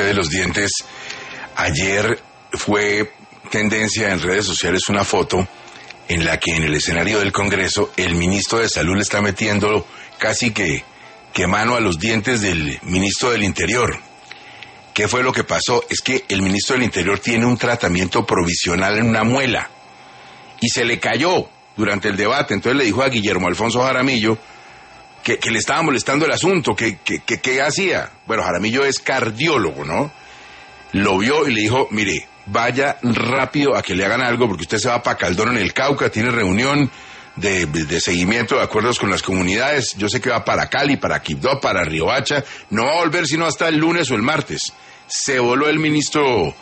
usted de los dientes. Ayer fue tendencia en redes sociales una foto en la que en el escenario del Congreso el ministro de Salud le está metiendo casi que mano a los dientes del ministro del Interior. ¿Qué fue lo que pasó? Es que el ministro del Interior tiene un tratamiento provisional en una muela y se le cayó durante el debate. Entonces le dijo a Guillermo Alfonso Jaramillo que le estaba molestando el asunto, que hacía. Bueno, Jaramillo es cardiólogo, ¿no? Lo vio y le dijo, mire, vaya rápido a que le hagan algo porque usted se va para Caldón en el Cauca, tiene reunión de seguimiento de acuerdos con las comunidades. Yo sé que va para Cali, para Quibdó, para Riohacha. No va a volver sino hasta el lunes o el martes. Se voló el ministro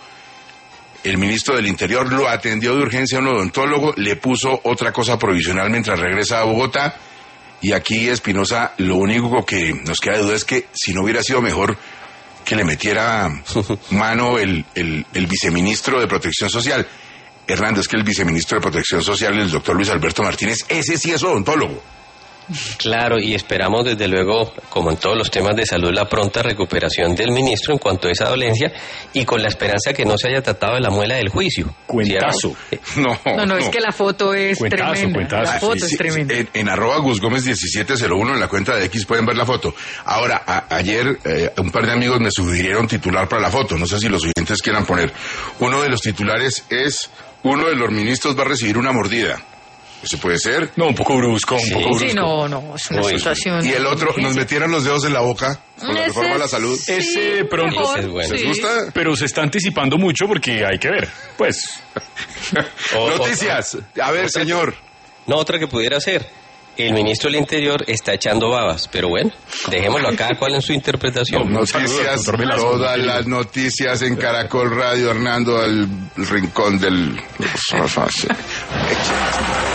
del Interior, lo atendió de urgencia a un odontólogo, le puso otra cosa provisional mientras regresa a Bogotá. Y aquí, Espinosa, lo único que nos queda de duda es que si no hubiera sido mejor que le metiera mano el viceministro de Protección Social. Hernando, es que el viceministro de Protección Social, el doctor Luis Alberto Martínez, ese sí es odontólogo. Claro, y esperamos desde luego, como en todos los temas de salud, la pronta recuperación del ministro en cuanto a esa dolencia y con la esperanza que no se haya tratado de la muela del juicio. Cuentazo. No, es que la foto es tremenda. La foto es tremenda. En @GusGómez1701 en la cuenta de X pueden ver la foto. Ahora, ayer un par de amigos me sugirieron titular para la foto. No sé si los oyentes quieran poner. Uno de los titulares es: uno de los ministros va a recibir una mordida. ¿Eso puede ser? No, un poco brusco, un poco brusco. Sí, no, es una situación. Y el otro, nos metieron los dedos en la boca con la reforma de la salud. Ese pronto. Ese es bueno. ¿Les gusta? Pero se está anticipando mucho porque hay que ver, pues. Noticias. A ver, señor. No, otra que pudiera ser. El ministro del Interior está echando babas, pero bueno, dejémoslo a cada cual en su interpretación. Noticias, todas las noticias en Caracol Radio, Hernando, al rincón del...